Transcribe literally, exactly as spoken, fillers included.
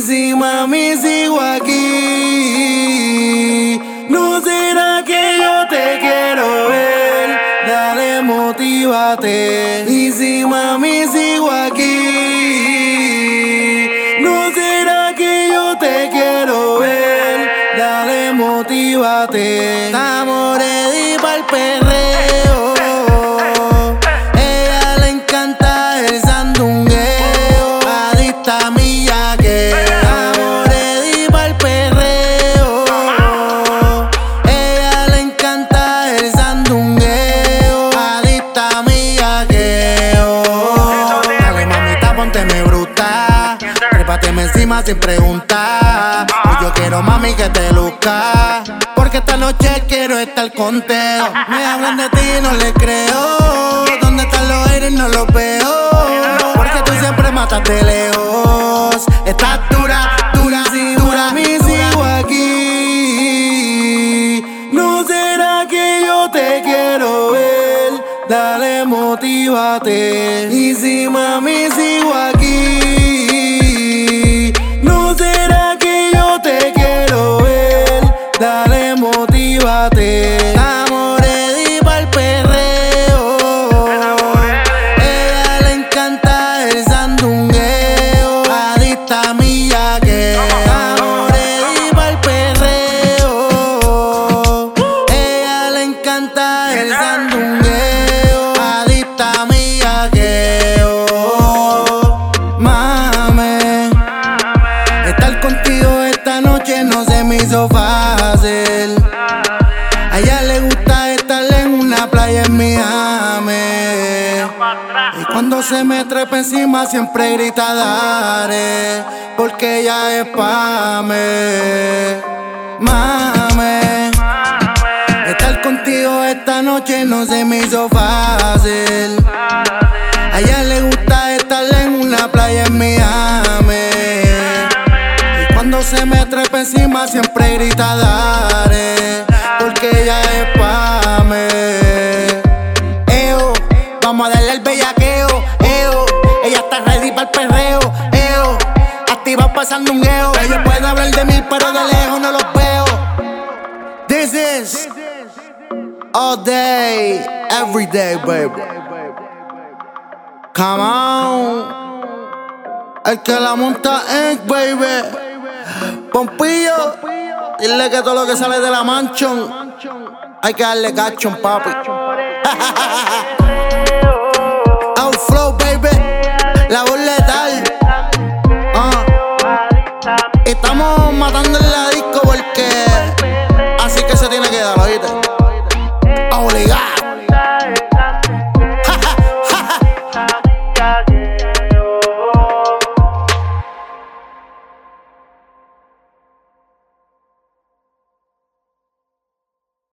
si mami sigo aquí, ¿no será que yo te quiero ver? Dale, motívate. Y si mami sigo aquí, ¿no será que yo te quiero ver? Dale, motívate. Estamos ready pa'l perreo. Ella le encanta el sandungueo, adicta a mi yaqueo. Estamos ready pa'l perreo. Ella le encanta el sandungueo, adicta a mi yaqueo. Dale, mamita, pónteme bruta, trépateme encima sin preguntar. Hoy yo quiero, mami, que te luzca, porque esta noche quiero estar contigo. Me hablan de ti y no les creo. ¿Dónde están los aires? No los veo, porque tú siempre matas de lejos. Estás dura, dura, dura, mi sigo aquí. ¿No será que yo te quiero ver? Dale, motívate. Y si mami sigo aquí, ¿no será que yo te quiero ver? Dale, motívate. Estamos ready pa'l perreo. Ella le encanta el sandungueo, adicta a mi yaqueo. Estamos ready pa'l perreo. Ella le encanta el sandungueo, adicta a mi yaqueo. Mame, estar contigo esta noche no se me hizo fácil. A ella le gusta estar en una playa en Miami, y cuando se me trepa encima siempre grita dare, porque ella es pa' mí. Mame, estar contigo esta noche no se me hizo fácil. A ella le gusta estar en una playa en Miami, y cuando se me trepa encima siempre grita dare, porque ella es pa' mí. Eo, vamos a darle el bellaqueo. Eo, ella está ready pa'l perreo. Eo, activa pasando un eo. Ellos pueden hablar de mí, pero de lejos no los veo. This is all day, every day, baby. Come on. El que la monta es, baby. Pompillo, dile que todo lo que sale de la mansion hay que darle cachón, papi.